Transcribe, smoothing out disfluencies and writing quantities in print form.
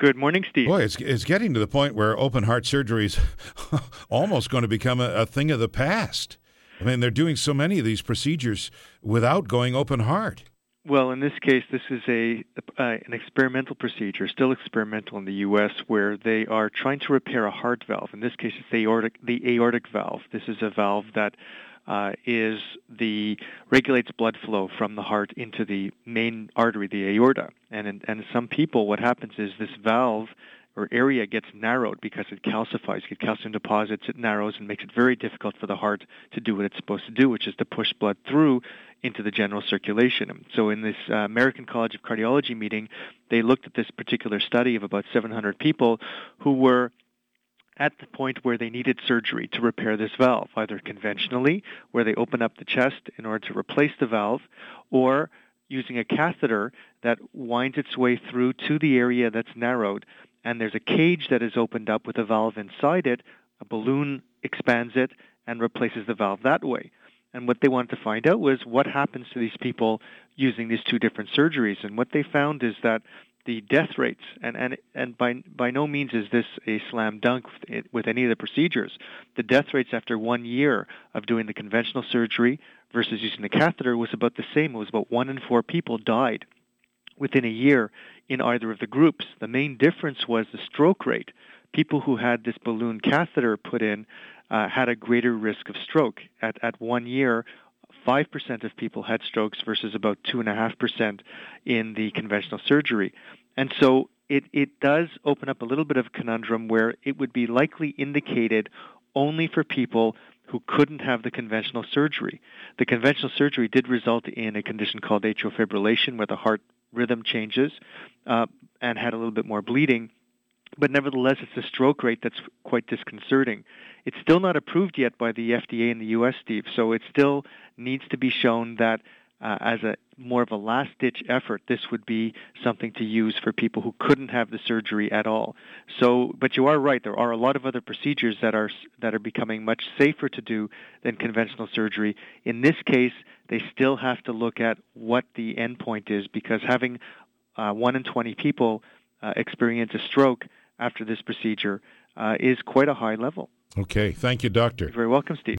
Good morning, Steve. Boy, it's getting to the point where open heart surgery is almost going to become a thing of the past. I mean, they're doing so many of these procedures without going open heart. Well, in this case, this is an experimental procedure, still experimental in the U.S., where they are trying to repair a heart valve. In this case, it's the aortic valve. This is a valve that regulates blood flow from the heart into the main artery, the aorta. And in some people, what happens is this valve or area gets narrowed because it calcifies, you get calcium deposits, it narrows and makes it very difficult for the heart to do what it's supposed to do, which is to push blood through into the general circulation. So in this American College of Cardiology meeting, they looked at this particular study of about 700 people who were at the point where they needed surgery to repair this valve, either conventionally, where they open up the chest in order to replace the valve, or using a catheter that winds its way through to the area that's narrowed, and there's a cage that is opened up with a valve inside it, a balloon expands it, and replaces the valve that way. And what they wanted to find out was what happens to these people using these two different surgeries. And what they found is that the death rates, and by no means is this a slam dunk with any of the procedures, the death rates after 1 year of doing the conventional surgery versus using the catheter was about the same. It was about 1 in 4 people died within a year in either of the groups. The main difference was the stroke rate. People who had this balloon catheter put in had a greater risk of stroke. At 1 year, 5% of people had strokes versus about 2.5% in the conventional surgery. And so it does open up a little bit of a conundrum where it would be likely indicated only for people who couldn't have the conventional surgery. The conventional surgery did result in a condition called atrial fibrillation, where the heart rhythm changes and had a little bit more bleeding. But nevertheless, it's a stroke rate that's quite disconcerting. It's still not approved yet by the FDA in the U.S., Steve, so it still needs to be shown that as a more of a last-ditch effort, this would be something to use for people who couldn't have the surgery at all. So, but you are right, there are a lot of other procedures that are becoming much safer to do than conventional surgery. In this case, they still have to look at what the endpoint is, because having 1 in 20 people experience a stroke after this procedure is quite a high level. Okay. Thank you, Doctor. You're very welcome, Steve.